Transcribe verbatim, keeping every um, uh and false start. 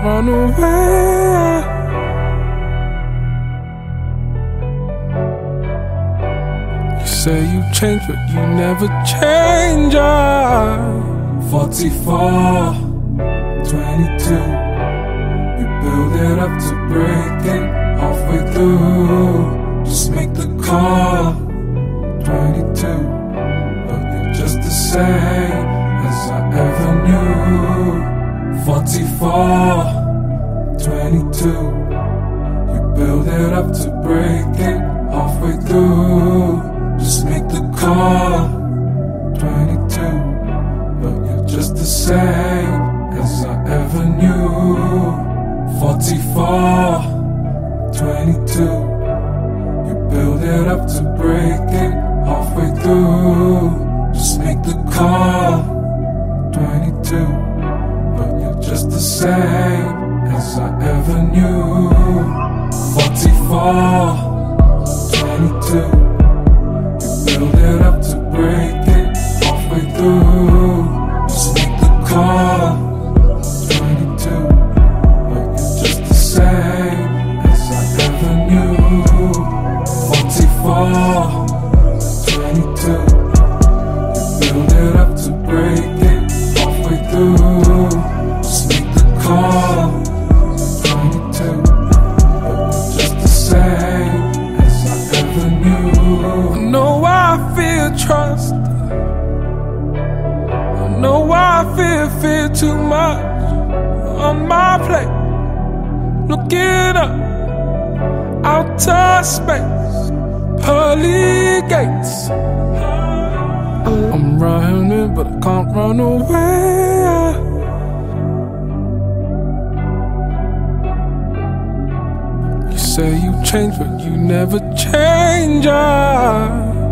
run away. You say you changed, but you never change. forty-four, twenty-two. You build it up to break it halfway through. Just make the call. twenty-two, but you're just the same as I ever knew. forty-four, twenty-two. You build it up to break it halfway through. Just make the call. twenty-two, but you're just the same as I ever knew. forty-four, twenty-two. You build it up to break it halfway through. Just make the call. twenty-two, but you're just the same as I ever knew. forty-four, twenty-two. You build it up to break it halfway through. Just make the call. twenty-two, but you're just the same as I ever knew. forty-four, twenty-two. You build it up to break it halfway through. Just make the call. twenty-two, but you're just the same as I ever knew. I know I feel trust. I know I feel fear too much on my plate. Looking up, outer space, pearly gates. I'm running, but I can't run away. You say you changed, but you never change.